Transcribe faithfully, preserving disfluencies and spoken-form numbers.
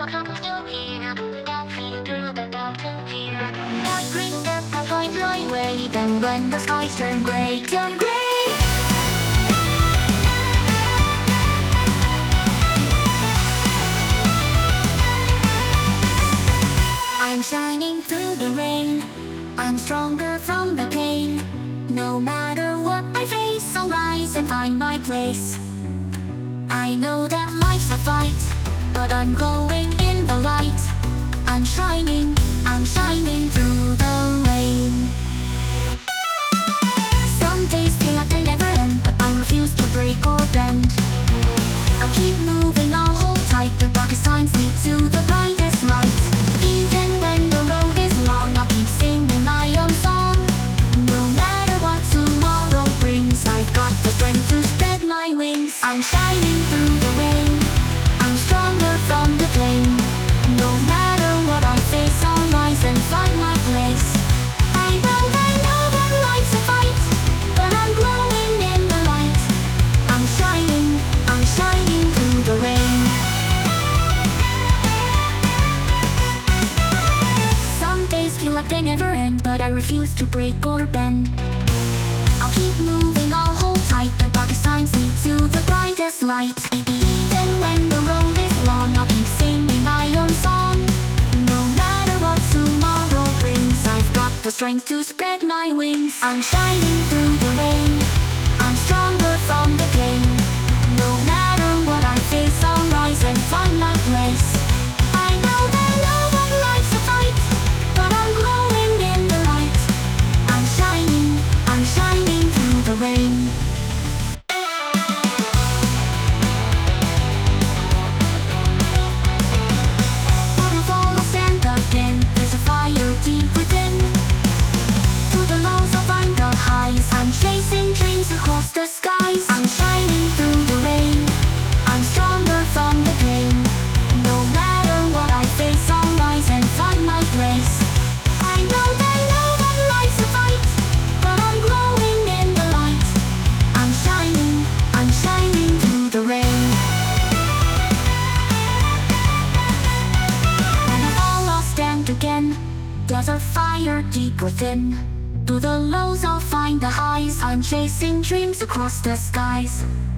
but I'm still here. That feel through the dark to fear. I bring that the point right way. Then when the skies turn gray, turn gray. I'm shining through the rain. I'm stronger from the pain. No matter what I face, I'll rise and find my place. I know that life's a fight, but I'm glowing in the light. I'm shining, I'm shining through the rain. Some days feel like they never end, but I refuse to break or bend. I'll keep moving, I'll hold tight. The darkest times lead to the brightest light. Even when the road is long, I'll keep singing my own song. No matter what tomorrow brings, I've got the strength to spread my wings. I'm shining through the rain. I'm stronger from the pain. No matter what I face, I'll rise and find my place. I know that no one likes a fight, but I'm glowing in the light. I'm shining, I'm shining through the rain. Some days feel like they never end, but I refuse to break or bend. I'll keep moving, I'll hold tight. The darkest times lead to the brightest light. Even when the road is long, I'll keep singing my own song. No matter what tomorrow brings, I've got the strength to spread my wings. I'm shining through the rain. I'm stronger from the pain. No matter what I face, I'll rise and find my place. I know that no one likes a fight, but I'm glowing in the light. I'm shining, I'm shining through the rain. But if all will stand again, there's a fire deep within. Through the lows I'll find the highs. I'm chasing dreams across the skies. I'm shining through the rain. I'm stronger from the pain. No matter what I face, I'll rise and find my place. I know that no one likes a fight, but I'm glowing in the light. I'm shining, I'm shining through the rain. And if all I'll stand again, there's a fire deep within. Through the lows I'll find the highs. I'm chasing dreams across the skies.